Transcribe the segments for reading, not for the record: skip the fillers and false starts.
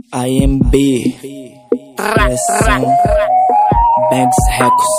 AMB, direção Banks Records.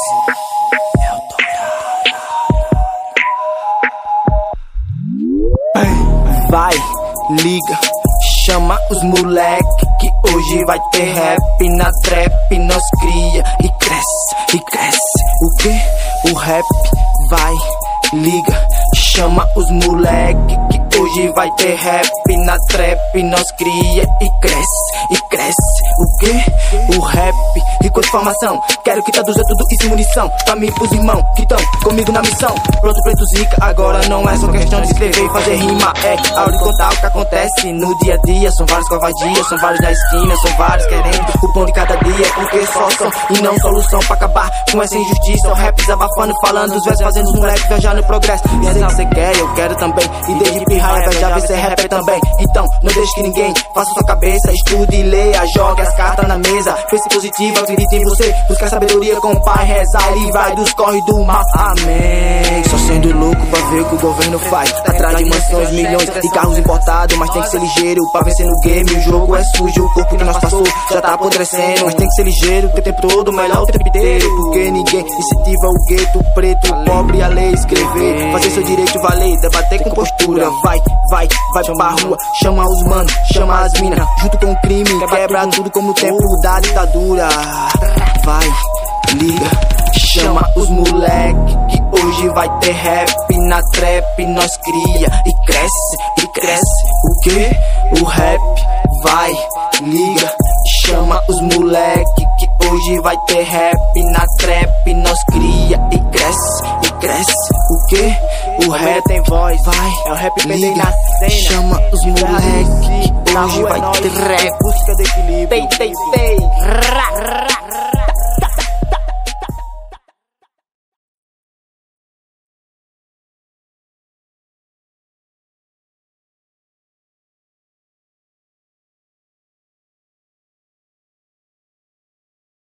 Vai, liga, chama os moleque que hoje vai ter rap na trap. Nós cria e cresce. O que? O rap vai, liga, chama os moleque que hoje vai ter rap na trap. Nós cria e cresce. O que? O rap, rico de formação. Quero que traduza tudo isso em munição pra mim, pros irmãos que tão comigo na missão. Pronto, preto zica, agora não é só questão de escrever e fazer rima. É a hora de contar o que acontece no dia a dia. São vários covardias, são vários na esquina, são vários querendo o pão de cada dia. Porque só são e não solução pra acabar com essa injustiça. O rap desabafando, falando os versos, fazendo os moleques viajar no progresso. E assim que você quer, eu quero também. E desde pirraia já ver ser rapper também. Então, não deixe que ninguém faça sua cabeça. Estude e leia, jogue as cartas na mesa. Pense positivo, acredite em você. Buscar sabedoria com o pai, rezar e livrar dos corre do mal. Amém. Só sendo louco pra ver o que o governo faz. Atrás de mansões, milhões de carros importados. Mas tem que ser ligeiro pra vencer no game. O jogo é sujo, o corpo que nós passou já tá apodrecendo. Mas tem que ser ligeiro o tempo todo, melhor o tempo inteiro. Porque ninguém incentiva o gueto preto, o pobre a lei escrever. Fazer seu direito valer, debater com postura. Vai pra rua, chama os mano, chama as mina. Junto com o crime, quebra tudo como o tempo da ditadura. Vai, liga, chama os moleque que hoje vai ter rap na trap. Nós cria e cresce. O que? O rap vai, liga, chama os moleque que hoje vai ter rap na trap. Nós cria e cresce. O que? O rap tem voz, vai, é o rap liga, na cena. Chama os moleque que hoje vai ter rap. Busca de equilíbrio. Tei.